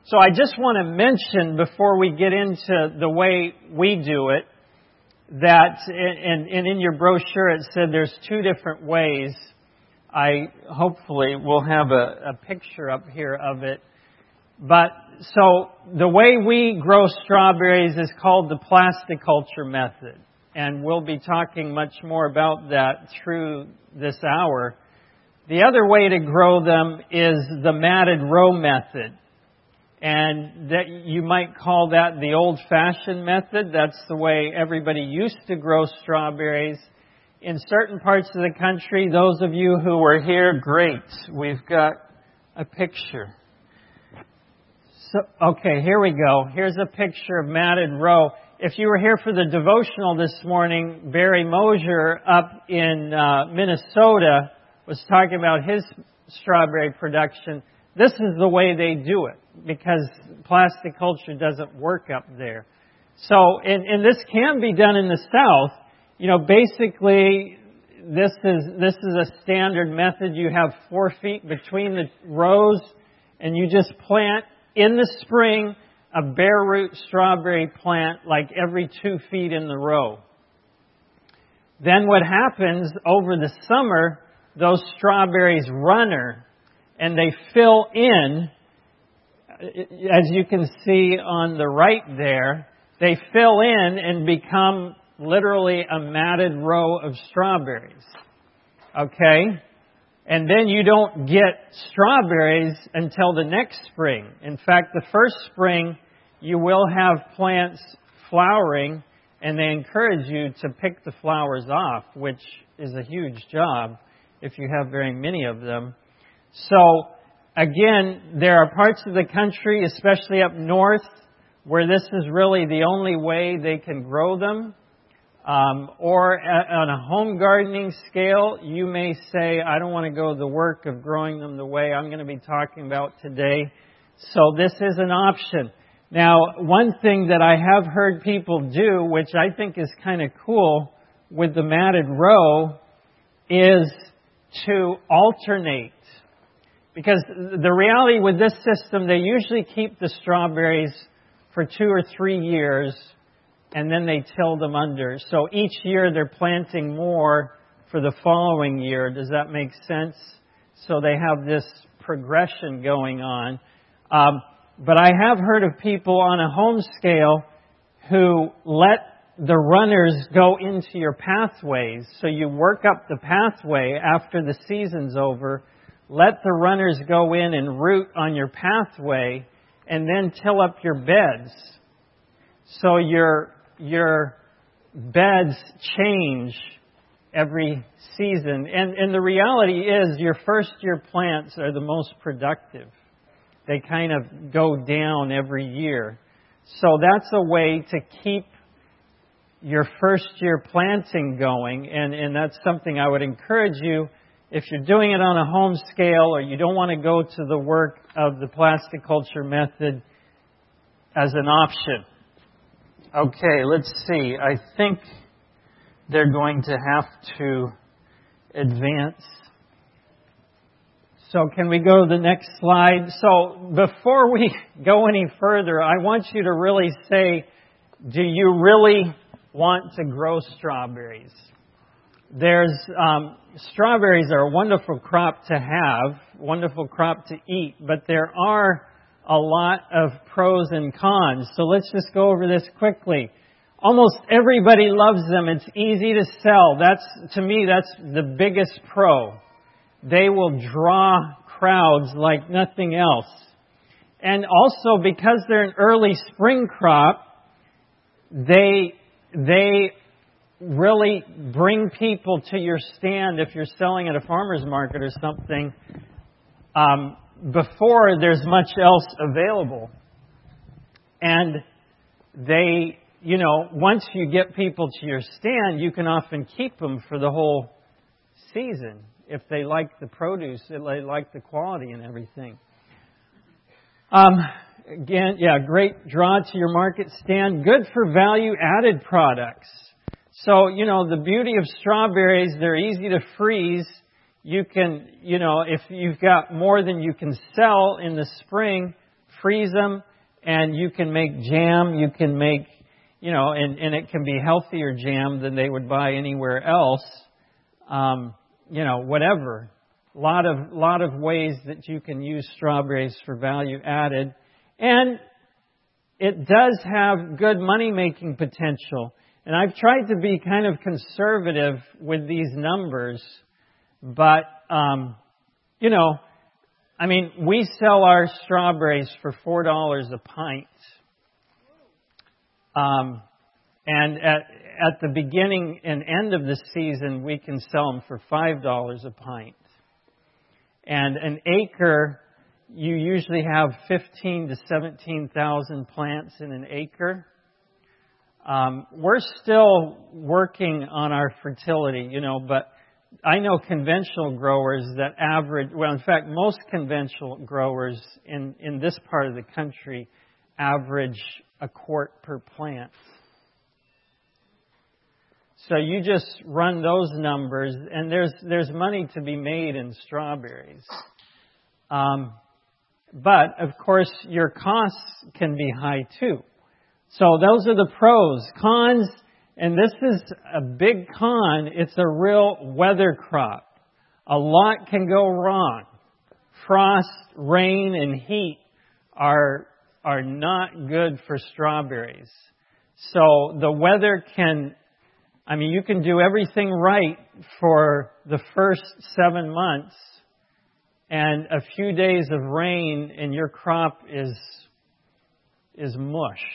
So I just want to mention before we get into the way we do it, that, and in your brochure it said there's two different ways. I hopefully will have a picture up here of it. But, so, the way we grow strawberries is called the plasticulture method. And we'll be talking much more about that through this hour. The other way to grow them is the matted row method. And that you might call that the old-fashioned method. That's the way everybody used to grow strawberries. In certain parts of the country, those of you who were here, great. We've got a picture. So, okay, here we go. Here's a picture of matted row. If you were here for the devotional this morning, Barry Mosier up in Minnesota was talking about his strawberry production. This is the way they do it, because plasticulture doesn't work up there. So, and this can be done in the South. You know, basically, this is a standard method. You have 4 feet between the rows, and you just plant in the spring a bare root strawberry plant like every 2 feet in the row. Then what happens over the summer, those strawberries runner, and they fill in, as you can see on the right there, they fill in and become literally a matted row of strawberries. Okay? And then you don't get strawberries until the next spring. In fact, the first spring, you will have plants flowering, and they encourage you to pick the flowers off, which is a huge job if you have very many of them. So, again, there are parts of the country, especially up north, where this is really the only way they can grow them. Or on a home gardening scale, you may say, I don't want to go the work of growing them the way I'm going to be talking about today. So this is an option. Now, one thing that I have heard people do, which I think is kind of cool with the matted row, is to alternate. Because the reality with this system, they usually keep the strawberries for 2 or 3 years, and then they till them under. So each year they're planting more for the following year. Does that make sense? So they have this progression going on. But I have heard of people on a home scale who let the runners go into your pathways. So you work up the pathway after the season's over. Let the runners go in and root on your pathway, and then till up your beds. So your beds change every season. And the reality is your first year plants are the most productive. They kind of go down every year. So that's a way to keep your first year planting going. And that's something I would encourage you, if you're doing it on a home scale or you don't want to go to the work of the plasticulture method, as an option. Okay, let's see. I think they're going to have to advance. So can we go to the next slide? So before we go any further, I want you to really say, do you really want to grow strawberries? Strawberries are a wonderful crop to have, wonderful crop to eat, but there are a lot of pros and cons. So let's just go over this quickly. Almost everybody loves them. It's easy to sell. To me, that's the biggest pro. They will draw crowds like nothing else. And also, because they're an early spring crop, they really bring people to your stand if you're selling at a farmer's market or something, before there's much else available. And they, once you get people to your stand, you can often keep them for the whole season if they like the produce, if they like the quality and everything. Again, great draw to your market stand. Good for value-added products. So, the beauty of strawberries, they're easy to freeze. You can, if you've got more than you can sell in the spring, freeze them, and you can make jam. You can make, and it can be healthier jam than they would buy anywhere else. Whatever. Lot of ways that you can use strawberries for value added. And it does have good money-making potential. And I've tried to be kind of conservative with these numbers. But, we sell our strawberries for $4 a pint. And at the beginning and end of the season, we can sell them for $5 a pint. And an acre, you usually have 15 to 17,000 plants in an acre. We're still working on our fertility, but I know conventional growers that average, in fact, most conventional growers in this part of the country average a quart per plant. So you just run those numbers, and there's money to be made in strawberries. But, of course, your costs can be high, too. So those are the pros. Cons, and this is a big con, it's a real weather crop. A lot can go wrong. Frost, rain, and heat are not good for strawberries. So the weather you can do everything right for the first 7 months, and a few days of rain and your crop is mush.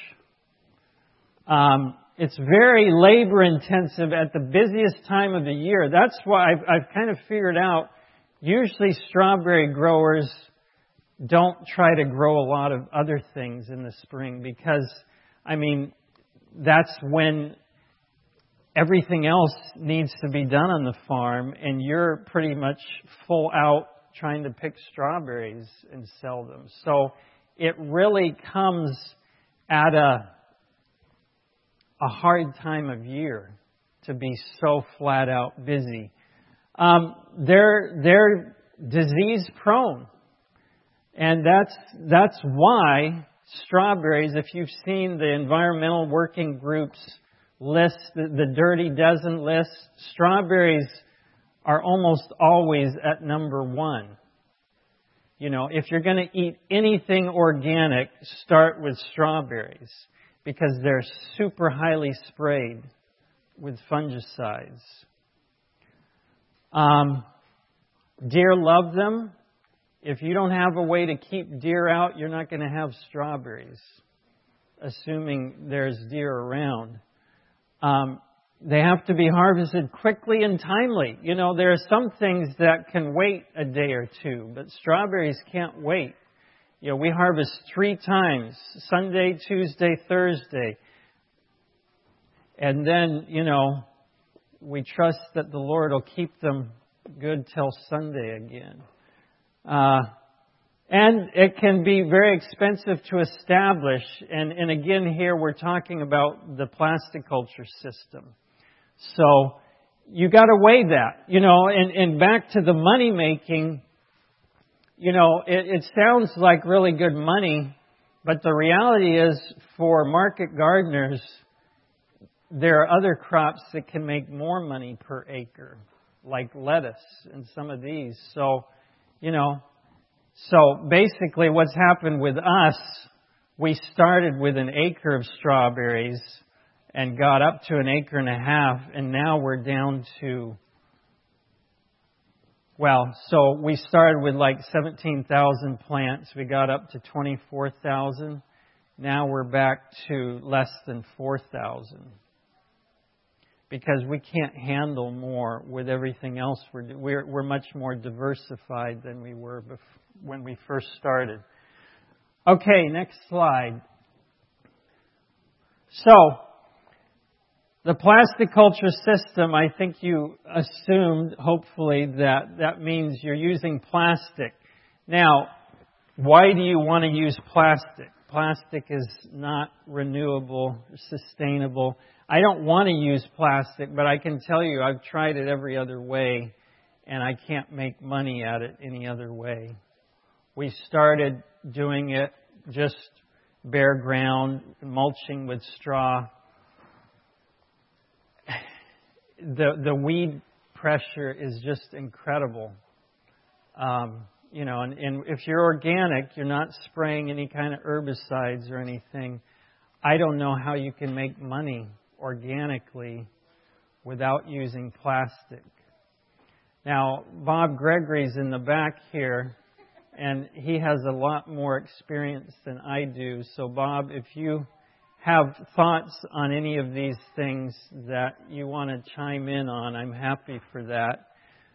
It's very labor intensive at the busiest time of the year. That's why I've kind of figured out, usually strawberry growers don't try to grow a lot of other things in the spring because, that's when everything else needs to be done on the farm, and you're pretty much full out trying to pick strawberries and sell them. So it really comes at a hard time of year to be so flat out busy. They're disease prone, and that's why strawberries, if you've seen the Environmental Working Group's list, the Dirty Dozen list, strawberries are almost always at number 1. If you're going to eat anything organic, start with strawberries because they're super highly sprayed with fungicides. Deer love them. If you don't have a way to keep deer out, you're not going to have strawberries, assuming there's deer around. They have to be harvested quickly and timely. There are some things that can wait a day or two, but strawberries can't wait. We harvest 3 times, Sunday, Tuesday, Thursday. And then, we trust that the Lord will keep them good till Sunday again. And it can be very expensive to establish. And again, here we're talking about the plasticulture system. So you got to weigh that, and back to the money making, it sounds like really good money, but the reality is for market gardeners, there are other crops that can make more money per acre, like lettuce and some of these. So, so basically what's happened with us, we started with an acre of strawberries and got up to 1.5 acres, and now we're down to, so we started with like 17,000 plants. We got up to 24,000. Now we're back to less than 4,000. Because we can't handle more with everything else we're much more diversified than we were when we first started. Okay, next slide. So, the plasticulture system, I think you assumed, hopefully, that means you're using plastic. Now, why do you want to use plastic? Plastic is not renewable, sustainable. I don't want to use plastic, but I can tell you I've tried it every other way, and I can't make money at it any other way. We started doing it just bare ground, mulching with straw. The weed pressure is just incredible. And if you're organic, you're not spraying any kind of herbicides or anything. I don't know how you can make money organically without using plastic. Now, Bob Gregory's in the back here, and he has a lot more experience than I do. So, Bob, if you have thoughts on any of these things that you want to chime in on, I'm happy for that.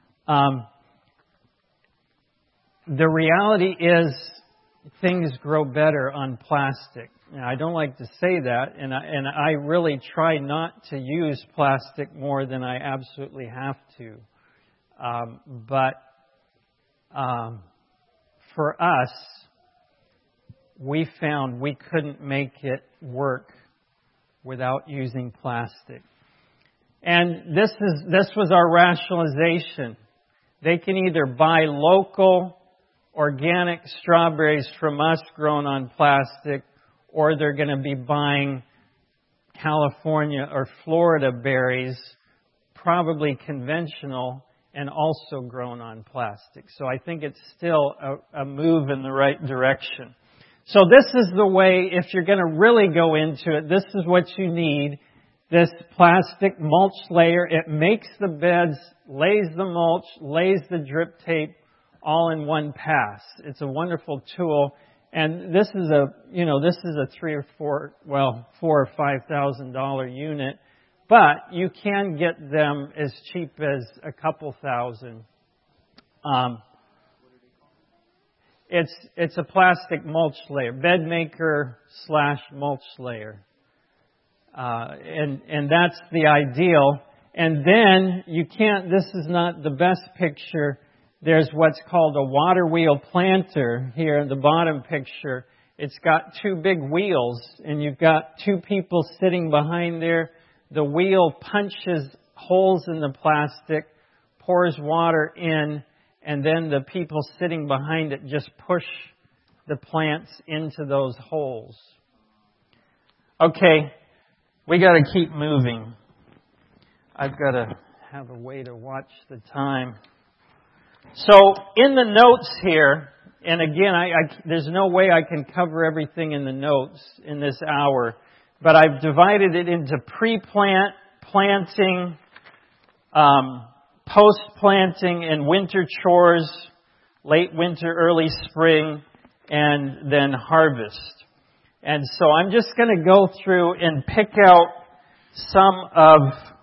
The reality is things grow better on plastic. Now, I don't like to say that, and I really try not to use plastic more than I absolutely have to. But for us, we found we couldn't make it work without using plastic. And this was our rationalization. They can either buy local organic strawberries from us grown on plastic, or they're going to be buying California or Florida berries, probably conventional and also grown on plastic. So I think it's still a move in the right direction. So this is the way, if you're going to really go into it, this is what you need. This plastic mulch layer, it makes the beds, lays the mulch, lays the drip tape, all in one pass. It's a wonderful tool. And this is a $4,000 or $5,000 unit, but you can get them as cheap as a couple thousand. It's a plastic mulch layer, bed maker / mulch layer. And that's the ideal. And then this is not the best picture. There's what's called a water wheel planter here in the bottom picture. It's got two big wheels, and you've got two people sitting behind there. The wheel punches holes in the plastic, pours water in, and then the people sitting behind it just push the plants into those holes. Okay, we got to keep moving. I've got to have a way to watch the time. So in the notes here, and again, there's no way I can cover everything in the notes in this hour, but I've divided it into pre-plant, planting, post-planting, and winter chores, late winter, early spring, and then harvest. And so I'm just going to go through and pick out some of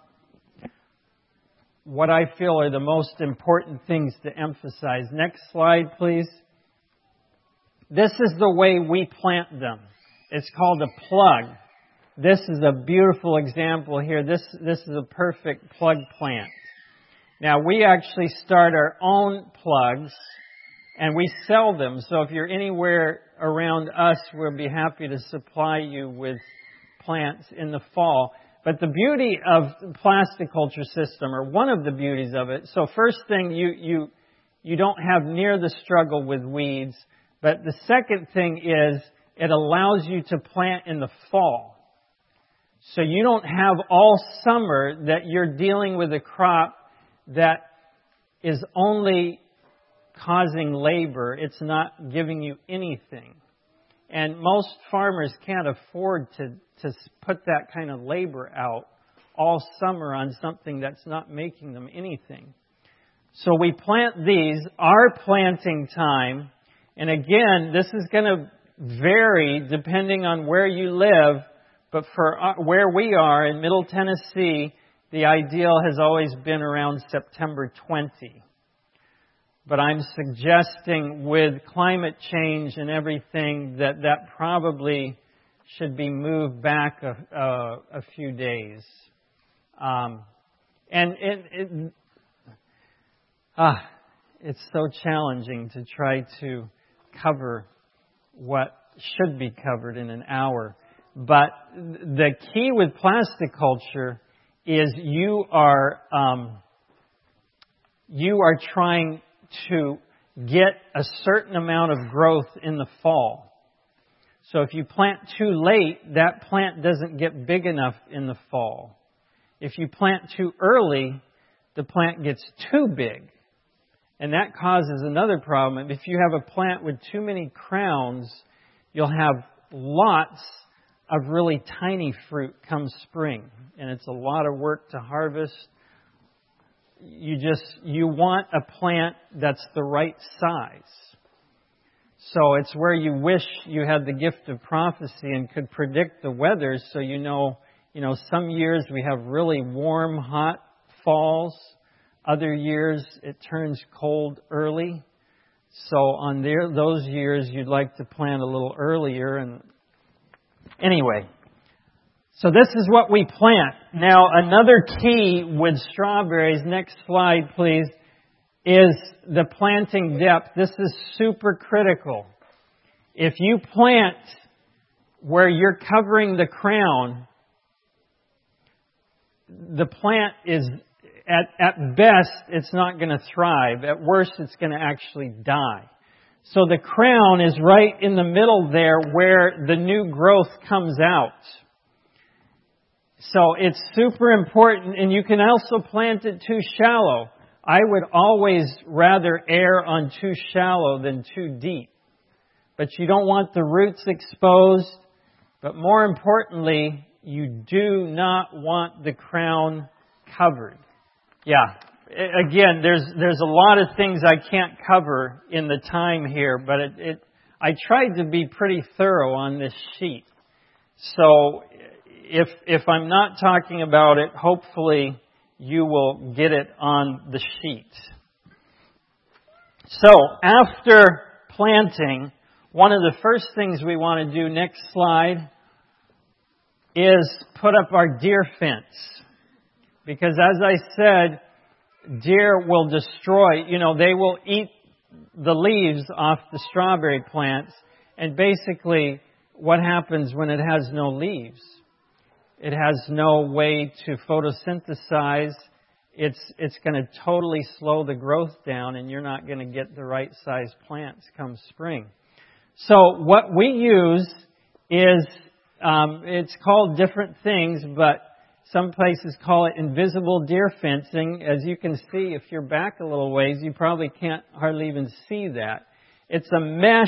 what I feel are the most important things to emphasize. Next slide, please. This is the way we plant them. It's called a plug. This is a beautiful example here. This is a perfect plug plant. Now, we actually start our own plugs, and we sell them. So if you're anywhere around us, we'll be happy to supply you with plants in the fall. But the beauty of the plasticulture system, or one of the beauties of it, so first thing, you don't have near the struggle with weeds. But the second thing is it allows you to plant in the fall. So you don't have all summer that you're dealing with a crop that is only causing labor. It's not giving you anything. And most farmers can't afford to put that kind of labor out all summer on something that's not making them anything. So we plant these. Our planting time, and again, this is going to vary depending on where you live, but for where we are in Middle Tennessee, the ideal has always been around September 20. But I'm suggesting with climate change and everything that probably should be moved back a few days. It's so challenging to try to cover what should be covered in an hour. But the key with plasticulture is you are trying to get a certain amount of growth in the fall. So if you plant too late, that plant doesn't get big enough in the fall. If you plant too early, the plant gets too big. And that causes another problem. If you have a plant with too many crowns, you'll have lots of really tiny fruit come spring. And it's a lot of work to harvest. You want a plant that's the right size. So it's where you wish you had the gift of prophecy and could predict the weather, so you know, some years we have really warm, hot falls. Other years it turns cold early. So on those years you'd like to plant a little earlier. And anyway, so this is what we plant. Now another key with strawberries, next slide please, is the planting depth. This is super critical. If you plant where you're covering the crown, the plant is, at best, it's not going to thrive. At worst, it's going to actually die. So the crown is right in the middle there where the new growth comes out. So it's super important, and you can also plant it too shallow. I would always rather err on too shallow than too deep. But you don't want the roots exposed. But more importantly, you do not want the crown covered. Yeah. Again, there's a lot of things I can't cover in the time here, but I tried to be pretty thorough on this sheet. So if I'm not talking about it, hopefully you will get it on the sheet. So, after planting, one of the first things we want to do, next slide, is put up our deer fence. Because as I said, deer will destroy, they will eat the leaves off the strawberry plants. And basically, what happens when it has no leaves? It has no way to photosynthesize. It's going to totally slow the growth down, and you're not going to get the right size plants come spring. So what we use is, it's called different things, but some places call it invisible deer fencing. As you can see, if you're back a little ways, you probably can't hardly even see that. It's a mesh,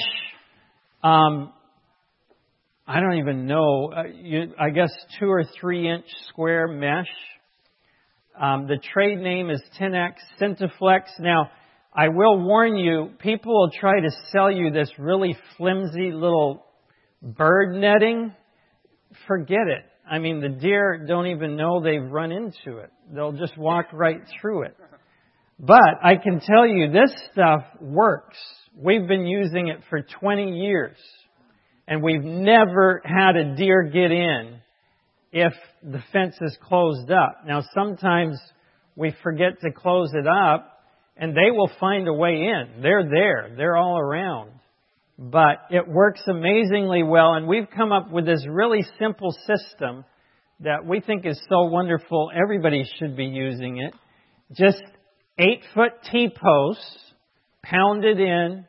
I don't even know, I guess 2 or 3 inch square mesh. The trade name is Tenax Centiflex. Now, I will warn you, people will try to sell you this really flimsy little bird netting. Forget it. I mean, the deer don't even know they've run into it. They'll just walk right through it. But I can tell you, this stuff works. We've been using it for 20 years. And we've never had a deer get in if the fence is closed up. Now, sometimes we forget to close it up, and they will find a way in. They're there. They're all around. But it works amazingly well, and we've come up with this really simple system that we think is so wonderful. Everybody should be using it. Just 8-foot T-posts, pounded in,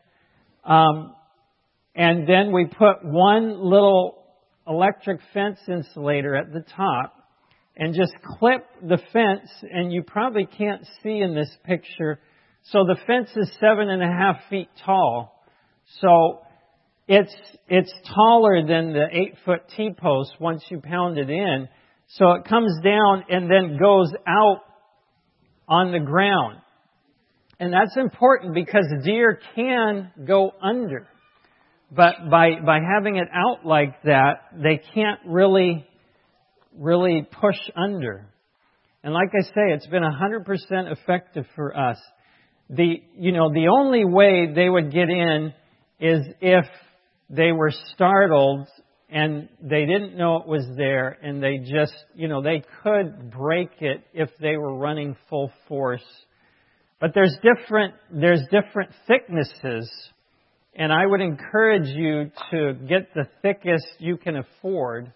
and then we put one little electric fence insulator at the top and just clip the fence, and you probably can't see in this picture. So the fence is 7.5 feet tall. So it's taller than the 8-foot T-post once you pound it in. So it comes down and then goes out on the ground. And that's important because deer can go under. But by having it out like that, they can't really push under. And like I say, it's been 100% effective for us. The only way they would get in is if they were startled and they didn't know it was there, and they just, they could break it if they were running full force. But there's different thicknesses. And I would encourage you to get the thickest you can afford.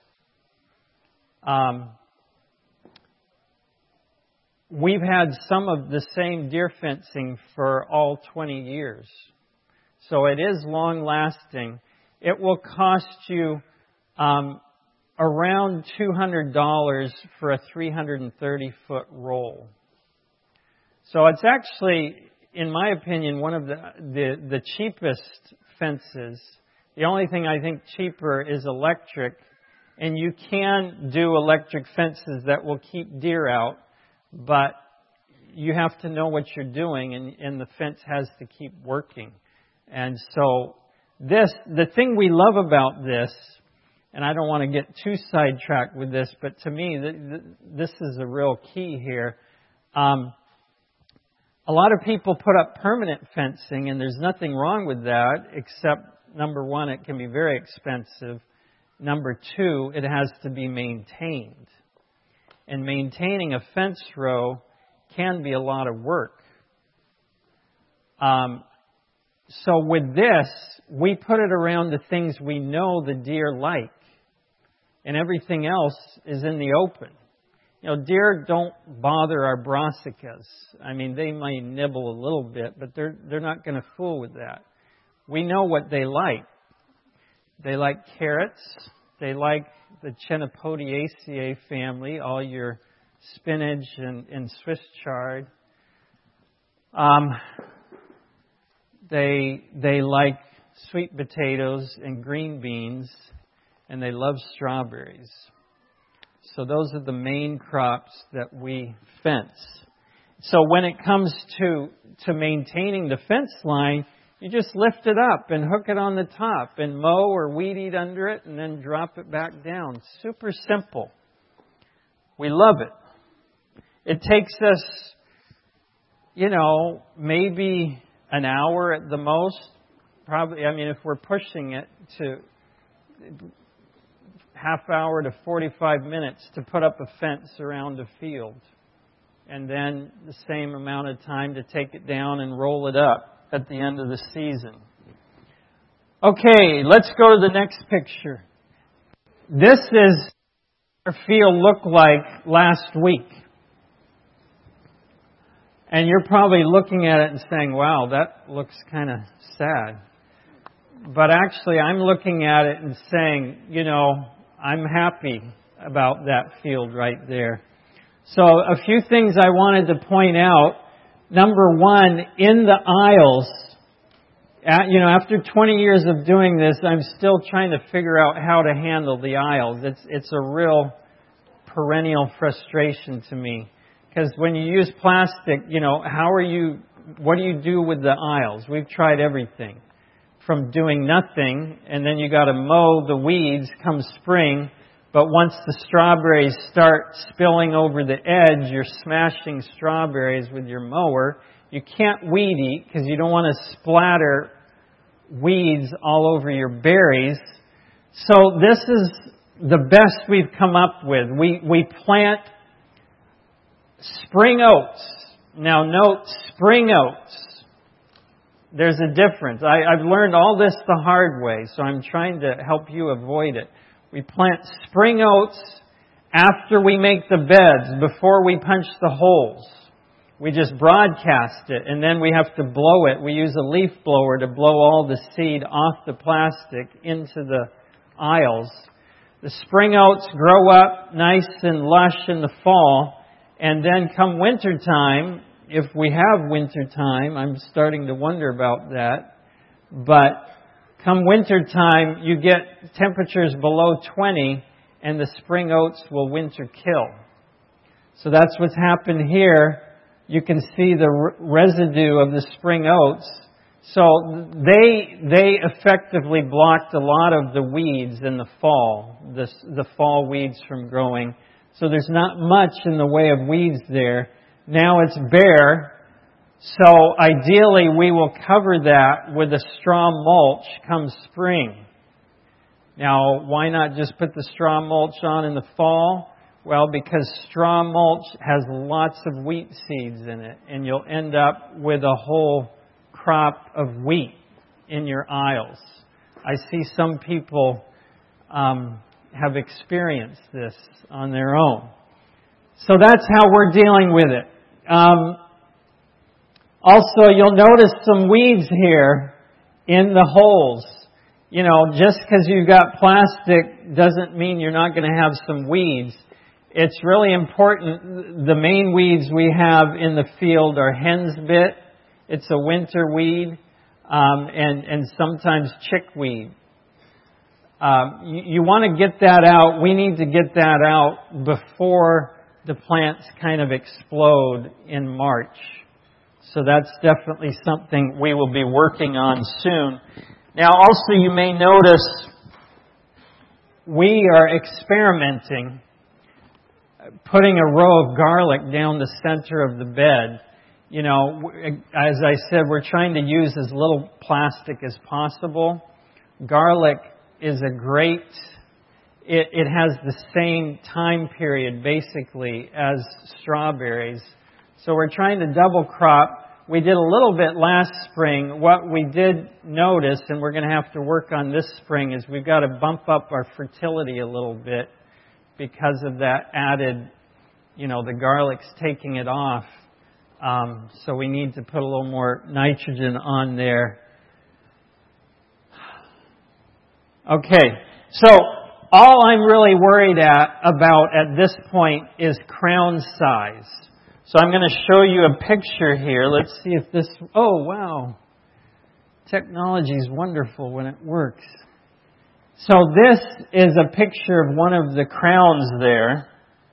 We've had some of the same deer fencing for all 20 years. So it is long lasting. it will cost you around $200 for a 330-foot roll. So it's actually, in my opinion, one of the cheapest fences. The only thing I think cheaper is electric. And you can do electric fences that will keep deer out, but you have to know what you're doing, and the fence has to keep working. And so the thing we love about this, and I don't want to get too sidetracked with this, but to me, this is a real key here. A lot of people put up permanent fencing, and there's nothing wrong with that, except, number one, it can be very expensive. Number two, it has to be maintained. And maintaining a fence row can be a lot of work. So with this, we put it around the things we know the deer like. And everything else is in the open. You know, deer don't bother our brassicas. I mean, they might nibble a little bit, but they're not going to fool with that. We know what they like. They like carrots. They like the Chenopodiaceae family, all your spinach and Swiss chard. They like sweet potatoes and green beans, and they love strawberries. So those are the main crops that we fence. So when it comes to maintaining the fence line, you just lift it up and hook it on the top and mow or weed eat under it and then drop it back down. Super simple. We love it. It takes us, maybe an hour at the most. Probably, if we're pushing it to half hour to 45 minutes to put up a fence around a field. And then the same amount of time to take it down and roll it up at the end of the season. Okay, let's go to the next picture. This is what our field looked like last week. And you're probably looking at it and saying, wow, that looks kind of sad. But actually, I'm looking at it and saying, I'm happy about that field right there. So a few things I wanted to point out. Number one, in the aisles, after 20 years of doing this, I'm still trying to figure out how to handle the aisles. It's a real perennial frustration to me. Because when you use plastic, what do you do with the aisles? We've tried everything. From doing nothing, and then you got to mow the weeds come spring. But once the strawberries start spilling over the edge, you're smashing strawberries with your mower. You can't weed eat because you don't want to splatter weeds all over your berries. So this is the best we've come up with. We plant spring oats. Now note, spring oats. There's a difference. I've learned all this the hard way, so I'm trying to help you avoid it. We plant spring oats after we make the beds, before we punch the holes. We just broadcast it, and then we have to blow it. We use a leaf blower to blow all the seed off the plastic into the aisles. The spring oats grow up nice and lush in the fall, and then come winter time, if we have winter time, I'm starting to wonder about that, but come winter time, you get temperatures below 20, and the spring oats will winter kill. So that's what's happened here. You can see the residue of the spring oats. So they effectively blocked a lot of the weeds in the fall, the fall weeds from growing. So there's not much in the way of weeds there. Now it's bare. So ideally we will cover that with a straw mulch come spring. Now, why not just put the straw mulch on in the fall? Well, because straw mulch has lots of wheat seeds in it, and you'll end up with a whole crop of wheat in your aisles. I see some people have experienced this on their own. So that's how we're dealing with it. Also, you'll notice some weeds here in the holes. just because you've got plastic doesn't mean you're not going to have some weeds. It's really important. The main weeds we have in the field are hen's bit. It's a winter weed, and sometimes chickweed. You want to get that out. We need to get that out before the plants kind of explode in March. So that's definitely something we will be working on soon. Now also you may notice we are experimenting putting a row of garlic down the center of the bed. As I said, we're trying to use as little plastic as possible. Garlic is it has the same time period basically as strawberries. So we're trying to double crop. We did a little bit last spring. What we did notice, and we're going to have to work on this spring, is we've got to bump up our fertility a little bit because of that added, the garlic's taking it off. So we need to put a little more nitrogen on there. Okay, so all I'm really worried about at this point is crown size. So I'm going to show you a picture here. Let's see if this... Oh, wow. Technology is wonderful when it works. So this is a picture of one of the crowns there.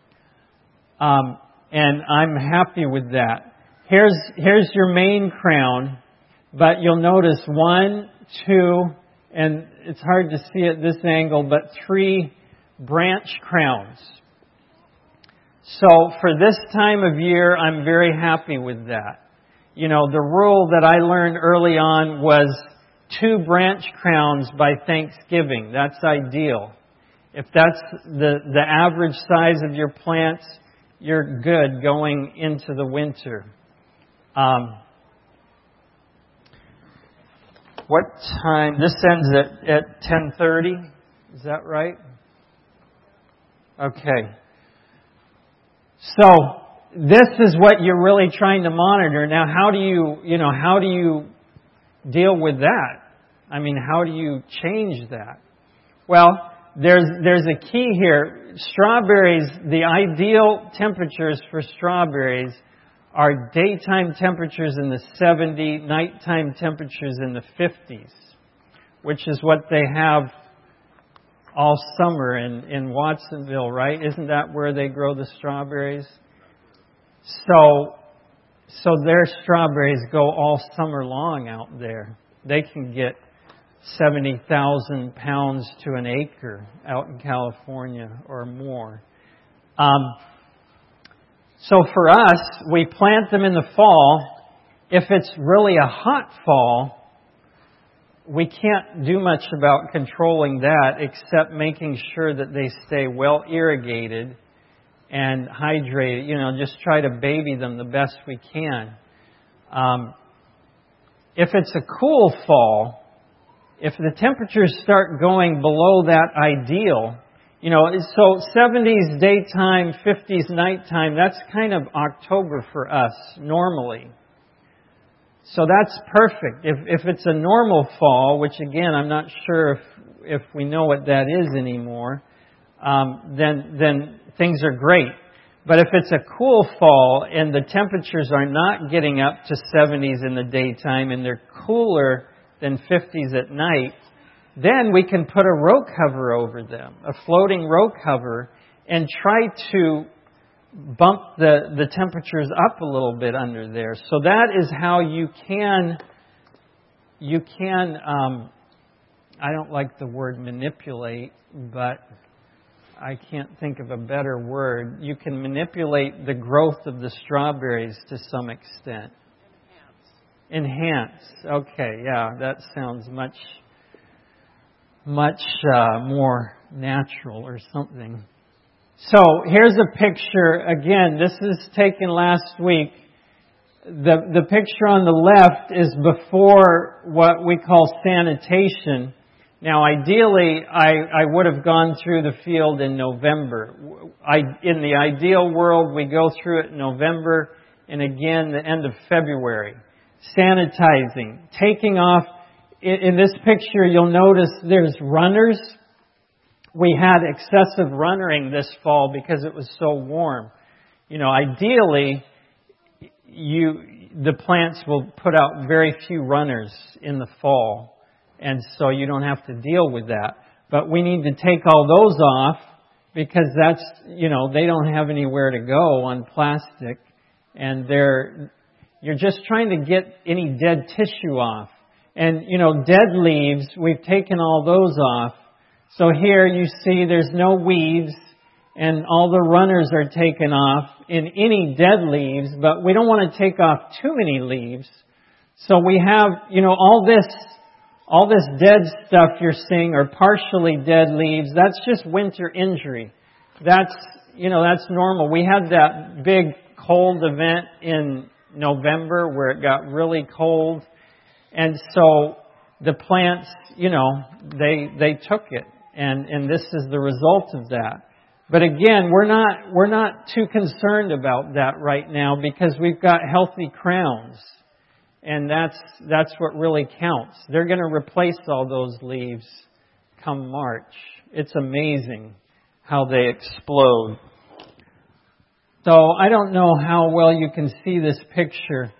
And I'm happy with that. Here's your main crown. But you'll notice 1, 2, and it's hard to see at this angle, but 3 branch crowns. So for this time of year, I'm very happy with that. The rule that I learned early on was 2 branch crowns by Thanksgiving. That's ideal. If that's the average size of your plants, you're good going into the winter. What time? This ends at 10:30. Is that right? Okay. So this is what you're really trying to monitor. Now, how do you deal with that? I mean, how do you change that? Well, there's a key here. Strawberries, the ideal temperatures for strawberries are daytime temperatures in the 70s, nighttime temperatures in the 50s, which is what they have all summer in Watsonville, right? Isn't that where they grow the strawberries? So their strawberries go all summer long out there. They can get 70,000 pounds to an acre out in California or more. So for us, we plant them in the fall. If it's really a hot fall, we can't do much about controlling that except making sure that they stay well irrigated and hydrated. Just try to baby them the best we can. If it's a cool fall, if the temperatures start going below that ideal, so 70s daytime, 50s nighttime, that's kind of October for us normally. So that's perfect. If it's a normal fall, which again, I'm not sure if we know what that is anymore, then things are great. But if it's a cool fall and the temperatures are not getting up to 70s in the daytime and they're cooler than 50s at night, then we can put a row cover over them, a floating row cover, and try to bump the temperatures up a little bit under there. So that is how you can I don't like the word manipulate, but I can't think of a better word. You can manipulate the growth of the strawberries to some extent. Enhance. Okay, yeah, that sounds much more natural or something. So here's a picture. Again, this is taken last week. The picture on the left is before what we call sanitation. Now, ideally, I would have gone through the field in November. In the ideal world, we go through it in November and again the end of February. Sanitizing, taking off. in this picture, you'll notice there's runners. We had excessive runnering this fall because it was so warm. Ideally, the plants will put out very few runners in the fall, and so you don't have to deal with that. But we need to take all those off because that's, they don't have anywhere to go on plastic, and you're just trying to get any dead tissue off. And, dead leaves, we've taken all those off. So here you see there's no weeds, and all the runners are taken off in any dead leaves, but we don't want to take off too many leaves. So we have, all this dead stuff you're seeing are partially dead leaves. That's just winter injury. That's normal. We had that big cold event in November where it got really cold. And so the plants, they took it. And this is the result of that. But again, we're not too concerned about that right now because we've got healthy crowns. And that's what really counts. They're going to replace all those leaves come March. It's amazing how they explode. So I don't know how well you can see this picture.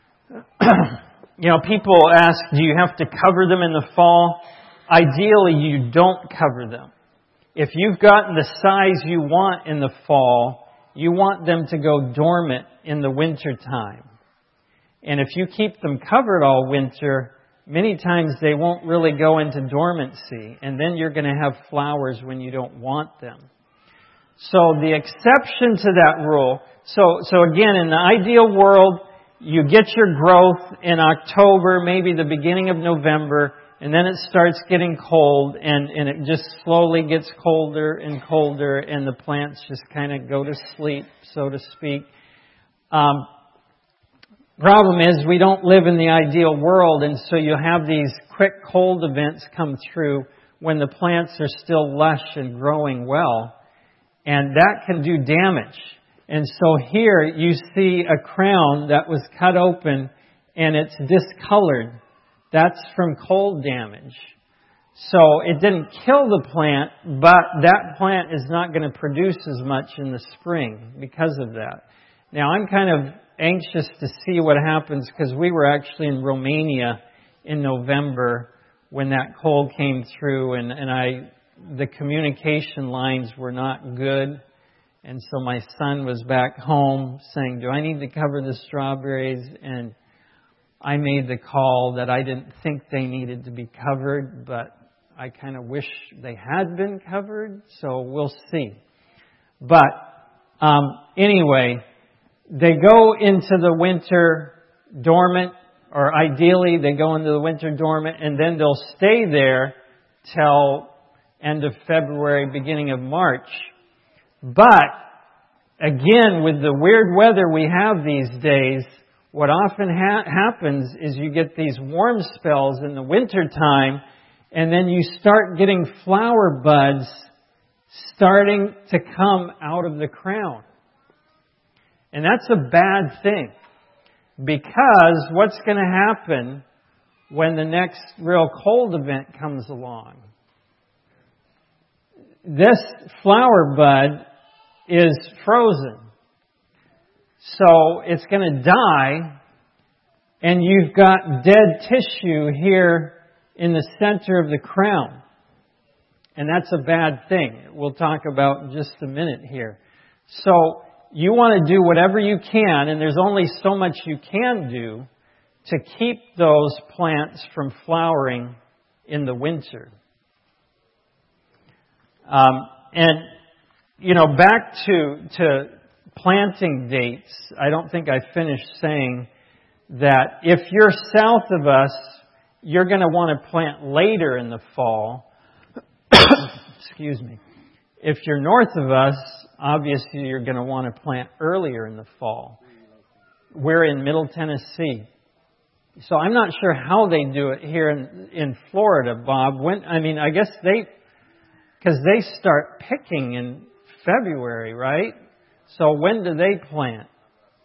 People ask, do you have to cover them in the fall? Ideally, you don't cover them. If you've gotten the size you want in the fall, you want them to go dormant in the winter time. And if you keep them covered all winter, many times they won't really go into dormancy. And then you're going to have flowers when you don't want them. So the exception to that rule, so again, in the ideal world, you get your growth in October, maybe the beginning of November, and then it starts getting cold, and it just slowly gets colder and colder, and the plants just kind of go to sleep, so to speak. Problem is, we don't live in the ideal world, and so you have these quick cold events come through when the plants are still lush and growing well, and that can do damage. And so here you see a crown that was cut open, and it's discolored. That's from cold damage. So it didn't kill the plant, but that plant is not going to produce as much in the spring because of that. Now I'm kind of anxious to see what happens because we were actually in Romania in November when that cold came through, and the communication lines were not good. And so my son was back home saying, do I need to cover the strawberries? And I made the call that I didn't think they needed to be covered, but I kind of wish they had been covered, so we'll see. But anyway, they go into the winter dormant, or ideally they go into the winter dormant, and then they'll stay there till end of February, beginning of March. But again, with the weird weather we have these days, what often happens is you get these warm spells in the winter time, and then you start getting flower buds starting to come out of the crown. And that's a bad thing, because what's going to happen when the next real cold event comes along? This flower bud is frozen. So it's going to die, and you've got dead tissue here in the center of the crown. And that's a bad thing. We'll talk about in just a minute here. So you want to do whatever you can, and there's only so much you can do to keep those plants from flowering in the winter. Back to planting dates, I don't think I finished saying that if you're south of us, you're going to want to plant later in the fall. Excuse me. If you're north of us, obviously you're going to want to plant earlier in the fall. We're in Middle Tennessee. So I'm not sure how they do it here in Florida, Bob. I guess because they start picking in February, right? So when do they plant?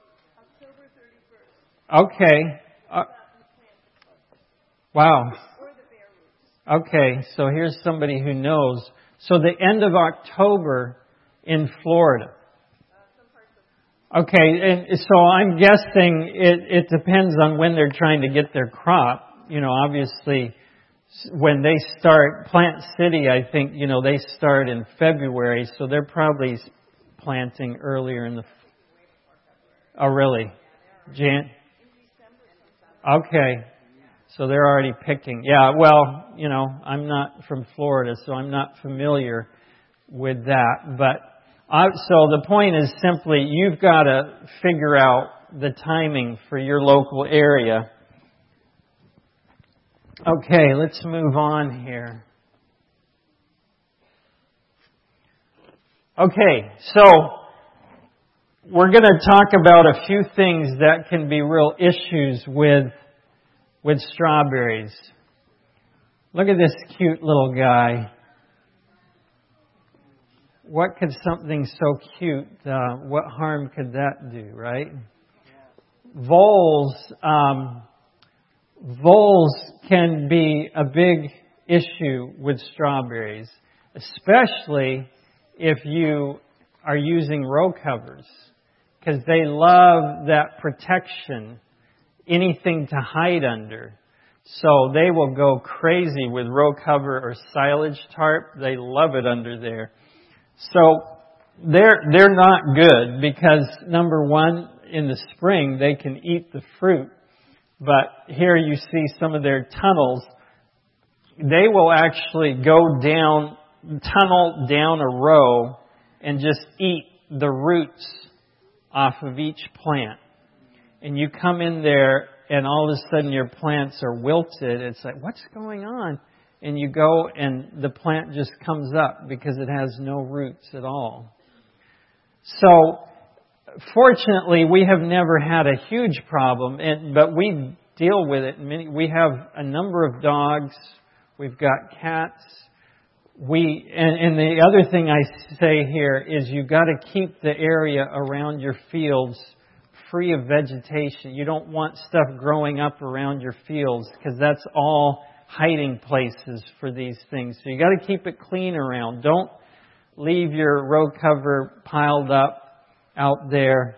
October 31st. Okay. Wow. Or Okay, so here's somebody who knows. So the end of October in Florida. Okay, and so I'm guessing it depends on when they're trying to get their crop. Obviously, when they start, Plant City, I think, they start in February, so they're probably planting earlier in the... Oh, really? Okay. So they're already picking. Yeah, well, I'm not from Florida, so I'm not familiar with that. But so the point is simply you've got to figure out the timing for your local area. Okay, let's move on here. Okay, so we're going to talk about a few things that can be real issues with strawberries. Look at this cute little guy. What could something so cute, what harm could that do, right? Voles can be a big issue with strawberries, especially if you are using row covers, because they love that protection, anything to hide under. So they will go crazy with row cover or silage tarp. They love it under there. So they're not good because, number one, in the spring they can eat the fruit. But here you see some of their tunnels. They will actually tunnel down a row and just eat the roots off of each plant. And you come in there and all of a sudden your plants are wilted. It's like, what's going on? And you go and the plant just comes up because it has no roots at all. So, fortunately, we have never had a huge problem, but we deal with it. We have a number of dogs. We've got cats. And the other thing I say here is you've got to keep the area around your fields free of vegetation. You don't want stuff growing up around your fields because that's all hiding places for these things. So you got to keep it clean around. Don't leave your row cover piled up out there.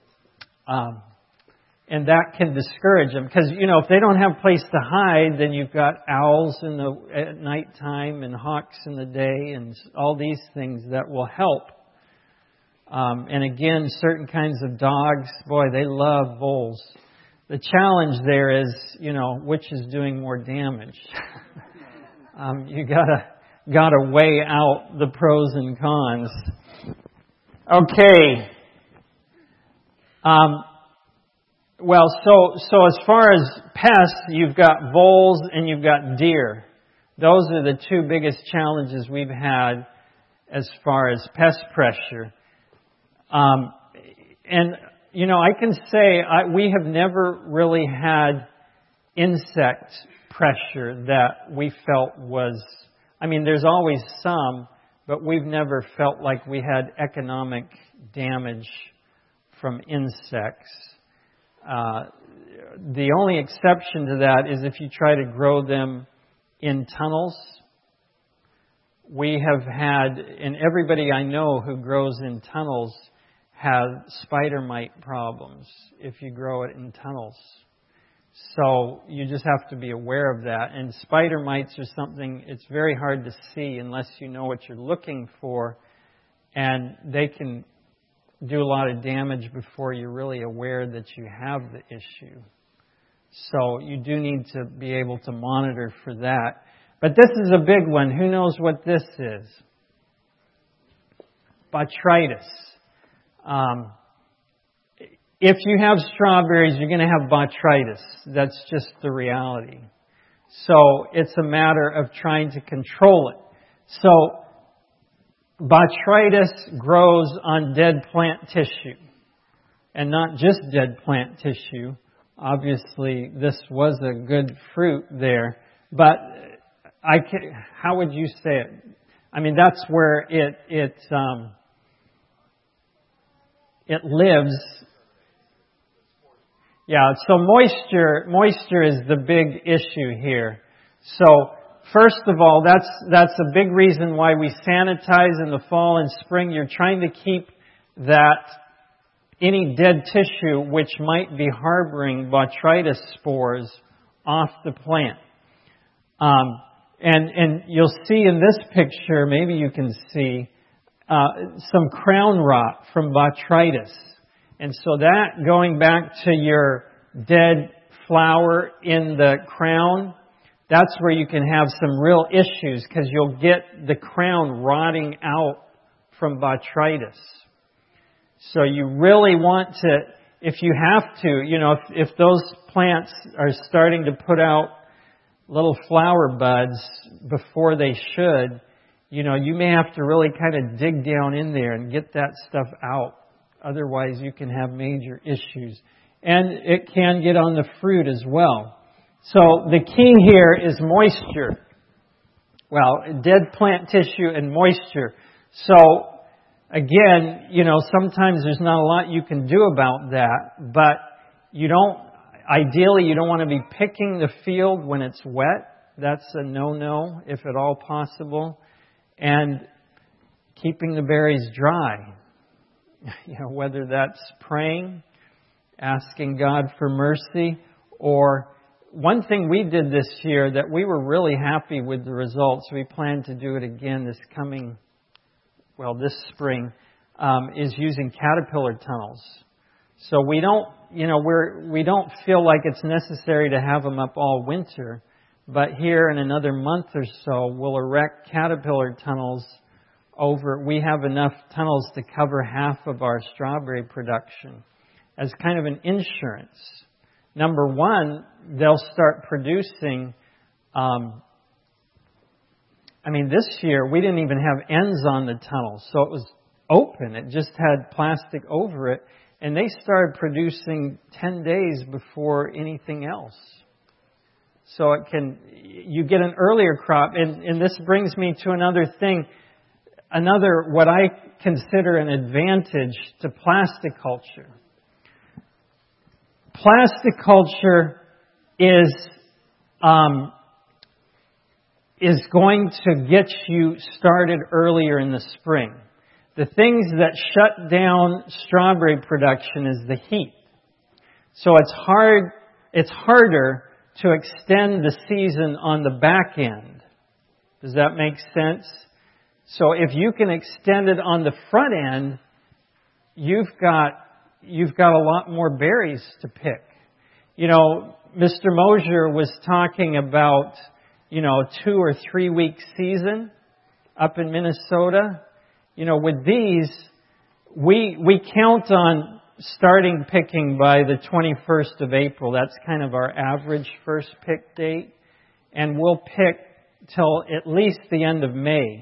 And that can discourage them because, if they don't have a place to hide, then you've got owls at nighttime and hawks in the day and all these things that will help. And again, certain kinds of dogs, boy, they love voles. The challenge there is, which is doing more damage. You gotta weigh out the pros and cons. Okay. Well, so as far as pests, you've got voles and you've got deer. Those are the two biggest challenges we've had as far as pest pressure. And I can say we have never really had insect pressure that we felt was, there's always some, but we've never felt like we had economic damage from insects. The only exception to that is if you try to grow them in tunnels. We have had, and everybody I know who grows in tunnels have spider mite problems if you grow it in tunnels. So you just have to be aware of that. And spider mites are something, it's very hard to see unless you know what you're looking for. And they can do a lot of damage before you're really aware that you have the issue. So you do need to be able to monitor for that. But this is a big one. Who knows what this is? Botrytis. If you have strawberries, you're going to have botrytis. That's just the reality. So it's a matter of trying to control it. So botrytis grows on dead plant tissue. And not just dead plant tissue. Obviously, this was a good fruit there. But how would you say it? That's where it lives. Yeah, so moisture is the big issue here. So first of all, that's a big reason why we sanitize in the fall and spring. You're trying to keep that any dead tissue which might be harboring botrytis spores off the plant. And you'll see in this picture, maybe you can see, some crown rot from botrytis. And so that, going back to your dead flower in the crown, that's where you can have some real issues because you'll get the crown rotting out from botrytis. So you really want to, if you have to, if those plants are starting to put out little flower buds before they should, you may have to really kind of dig down in there and get that stuff out. Otherwise, you can have major issues. And it can get on the fruit as well. So the key here is moisture. Well, dead plant tissue and moisture. So again, sometimes there's not a lot you can do about that, but ideally you don't want to be picking the field when it's wet. That's a no-no, if at all possible. And keeping the berries dry. Whether that's praying, asking God for mercy, or one thing we did this year that we were really happy with the results, we plan to do it again this spring, is using caterpillar tunnels. So we don't feel like it's necessary to have them up all winter, but here in another month or so, we'll erect caterpillar tunnels over. We have enough tunnels to cover half of our strawberry production as kind of an insurance. Number one, they'll start producing. This year we didn't even have ends on the tunnel, so it was open. It just had plastic over it, and they started producing 10 days before anything else. So you get an earlier crop, and this brings me to another thing. Another, what I consider an advantage to plasticulture. Plasticulture is going to get you started earlier in the spring. The things that shut down strawberry production is the heat. So it's harder to extend the season on the back end. Does that make sense? So if you can extend it on the front end, you've got a lot more berries to pick. Mr. Mosier was talking about, 2 or 3 week season up in Minnesota. With these, we count on starting picking by the 21st of April. That's kind of our average first pick date. And we'll pick till at least the end of May.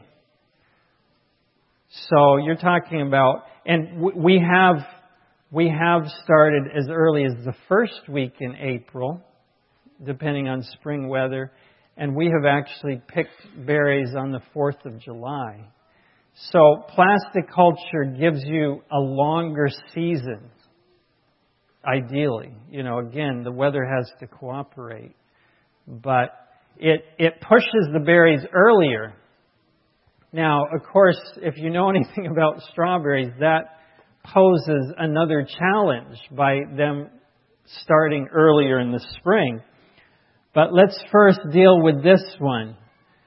So you're talking about, and we have started as early as the first week in April, depending on spring weather, and we have actually picked berries on the 4th of July. So plasticulture gives you a longer season, ideally. Again, the weather has to cooperate. But it pushes the berries earlier. Now, of course, if you know anything about strawberries, that poses another challenge by them starting earlier in the spring. But let's first deal with this one.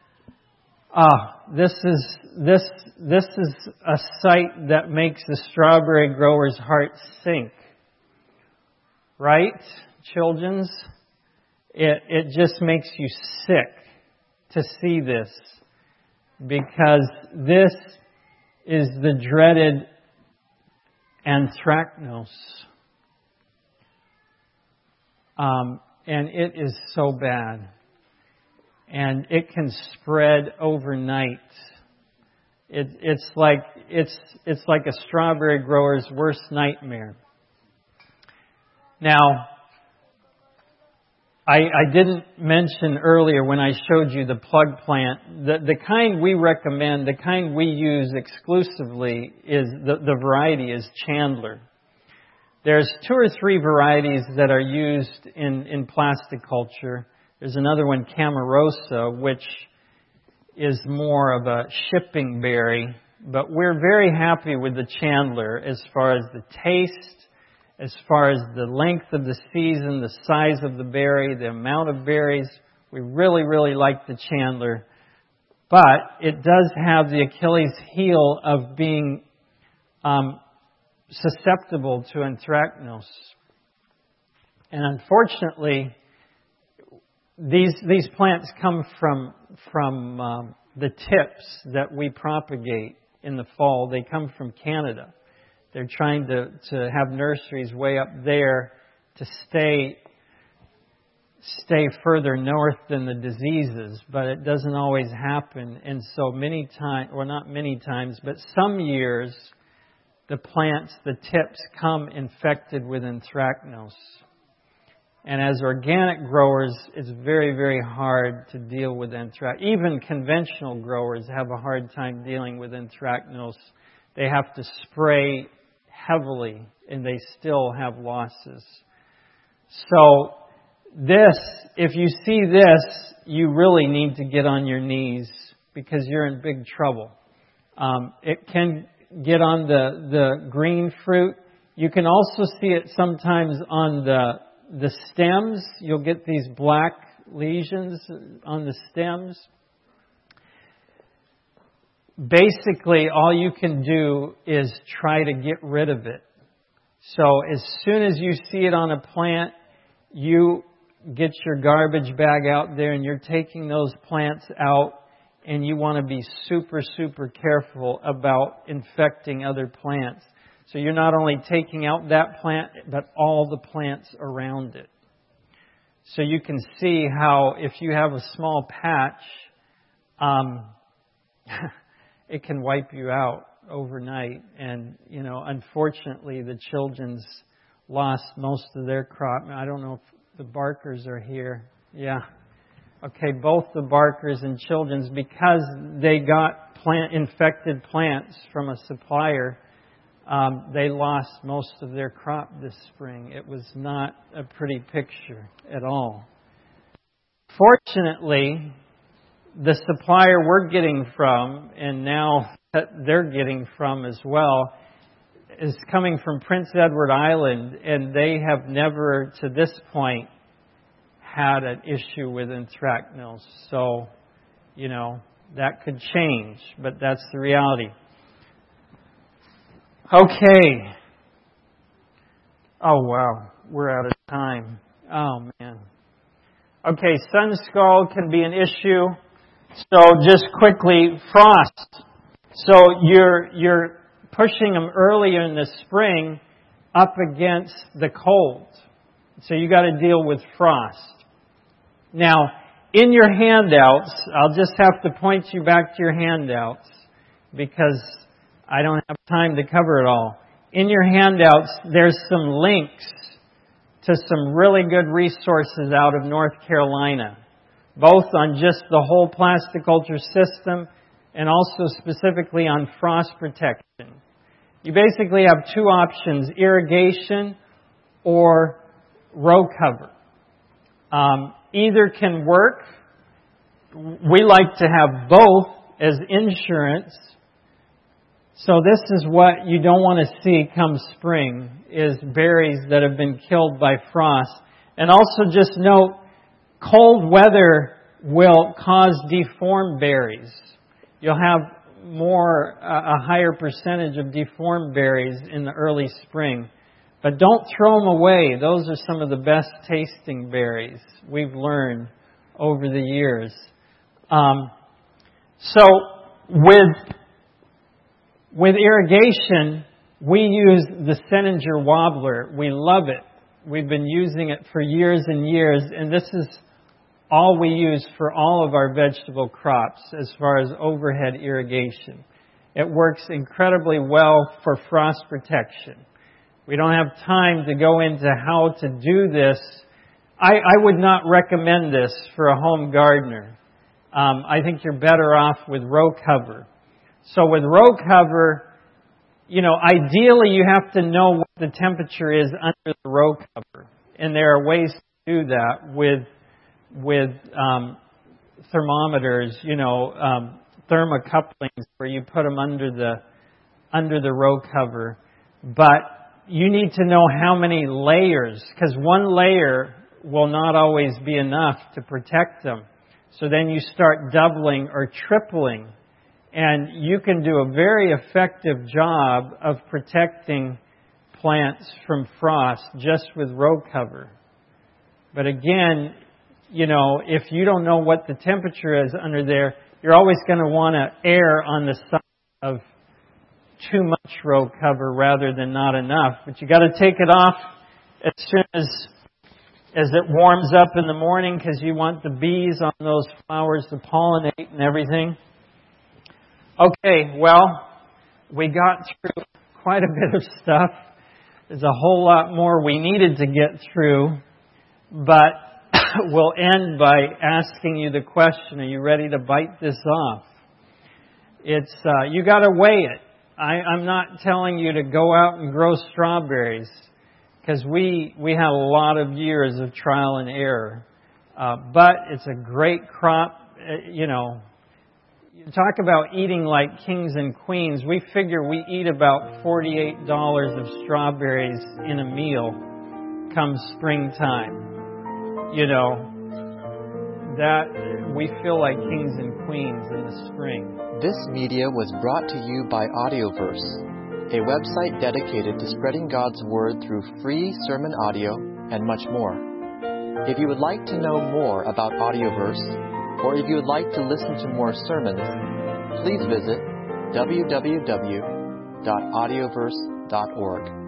This is a sight that makes the strawberry grower's heart sink. Right, children's? It just makes you sick to see this, because this is the dreaded anthracnose. And it is so bad. And it can spread overnight. It's like a strawberry grower's worst nightmare. Now, I didn't mention earlier when I showed you the plug plant, the kind we recommend, the kind we use exclusively is, the variety is Chandler. There's 2 or 3 varieties that are used in plasticulture. There's another one, Camarosa, which is more of a shipping berry. But we're very happy with the Chandler as far as the taste, as far as the length of the season, the size of the berry, the amount of berries. We really, really like the Chandler. But it does have the Achilles heel of being susceptible to anthracnose. And unfortunately, these plants come from the tips that we propagate in the fall. They come from Canada. They're trying to have nurseries way up there to stay further north than the diseases, but it doesn't always happen. And so many times, or not many times, but some years, the plants, the tips come infected with anthracnose. And as organic growers, it's very, very hard to deal with anthracnose. Even conventional growers have a hard time dealing with anthracnose. They have to spray heavily, and they still have losses. So if you see this, you really need to get on your knees because you're in big trouble. It can get on the green fruit. You can also see it sometimes on the stems. You'll get these black lesions on the stems. Basically, all you can do is try to get rid of it. So as soon as you see it on a plant, you get your garbage bag out there and you're taking those plants out, and you want to be super, super careful about infecting other plants. So you're not only taking out that plant, but all the plants around it. So you can see how if you have a small patch, it can wipe you out overnight. And, unfortunately, the Children's lost most of their crop. I don't know if the Barkers are here. Yeah. Okay, both the Barkers and Children's, because they got infected plants from a supplier, they lost most of their crop this spring. It was not a pretty picture at all. Fortunately, the supplier we're getting from, and now that they're getting from as well, is coming from Prince Edward Island, and they have never, to this point, had an issue with anthracnose. So, that could change, but that's the reality. Okay. Oh, wow. We're out of time. Oh, man. Okay, sun scald can be an issue. So just quickly, frost. So you're pushing them earlier in the spring up against the cold. So you got to deal with frost. Now, in your handouts, I'll just have to point you back to your handouts because I don't have time to cover it all. In your handouts, there's some links to some really good resources out of North Carolina, both on just the whole plasticulture system and also specifically on frost protection. You basically have two options, irrigation or row cover. Either can work. We like to have both as insurance. So this is what you don't want to see come spring, is berries that have been killed by frost. And also just note, cold weather will cause deformed berries. You'll have a higher percentage of deformed berries in the early spring. But don't throw them away. Those are some of the best tasting berries we've learned over the years. So with irrigation, we use the Seninger Wobbler. We love it. We've been using it for years and years, and this is all we use for all of our vegetable crops as far as overhead irrigation. It works incredibly well for frost protection. We don't have time to go into how to do this. I would not recommend this for a home gardener. I think you're better off with row cover. So with row cover, ideally you have to know what the temperature is under the row cover. And there are ways to do that with with thermometers, thermocouplings where you put them under the row cover. But you need to know how many layers, because one layer will not always be enough to protect them. So then you start doubling or tripling. And you can do a very effective job of protecting plants from frost just with row cover. But again, if you don't know what the temperature is under there, you're always going to want to err on the side of too much row cover rather than not enough. But you got to take it off as soon as it warms up in the morning, because you want the bees on those flowers to pollinate and everything. Okay, well, we got through quite a bit of stuff. There's a whole lot more we needed to get through, but we'll end by asking you the question, are you ready to bite this off? It's you got to weigh it. I'm not telling you to go out and grow strawberries, because we had a lot of years of trial and error. But it's a great crop, Talk about eating like kings and queens. We figure we eat about $48 of strawberries in a meal come springtime. That we feel like kings and queens in the spring. This media was brought to you by Audioverse, a website dedicated to spreading God's Word through free sermon audio and much more. If you would like to know more about Audioverse, or if you would like to listen to more sermons, please visit www.audioverse.org.